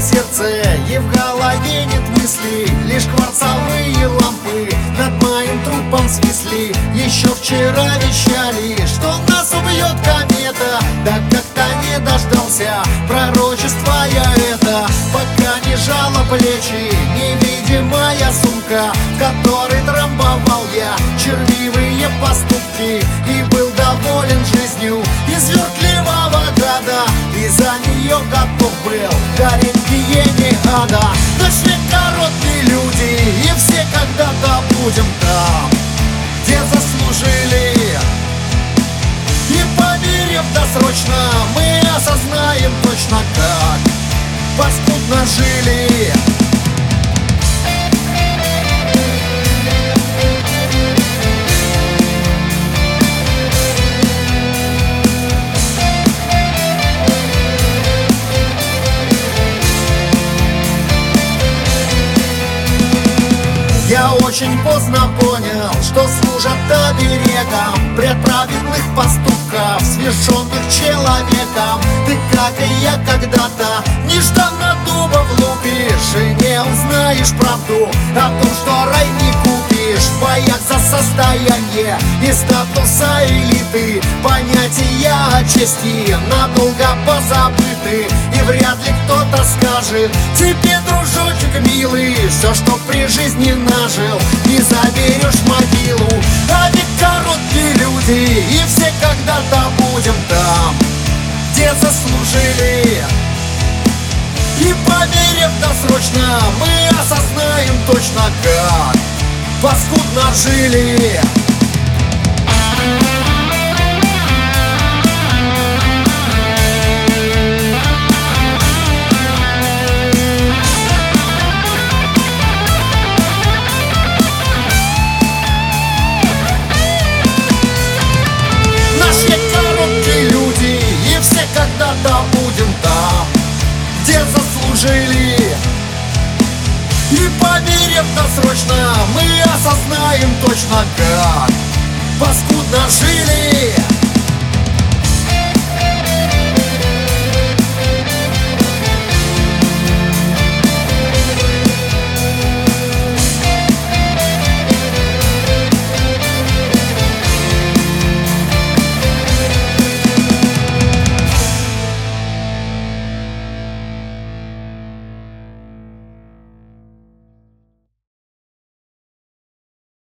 сердце, и в голове нет мыслей. Лишь кварцевые лампы над моим трупом свисли. Еще вчера вещали, что нас убьет комета. Да как-то не дождался пророчества я это. Пока не жало плечи невидимая сумка, в которой трамбовал я червивые поступки. И был доволен жизнью из верткливого гада, и за нее готов был гореть в гиене ада. Наш век короткие люди, и все когда-то будем там, где заслужили. И померив досрочно, мы осознаем точно, как паскудно жили. Я очень поздно понял, что служат оберегом предправедных поступков, совершенных человеком. Ты, как и я когда-то, нежданно дуба влупишь и не узнаешь правду о том, что рай не купишь. В боях за состояние и статуса элиты понятия о чести надолго позабыты. И вряд ли кто-то скажет тебе, дружочек милый, все, что при жизни нажил, не заберешь в могилу. А ведь короткие люди, и все когда-то будем там, где заслужили. И померив досрочно, мы осознаем точно, как паскудно жили. Когда-то будем там, где заслужили. И померив досрочно, мы осознаем точно, как паскудно жили.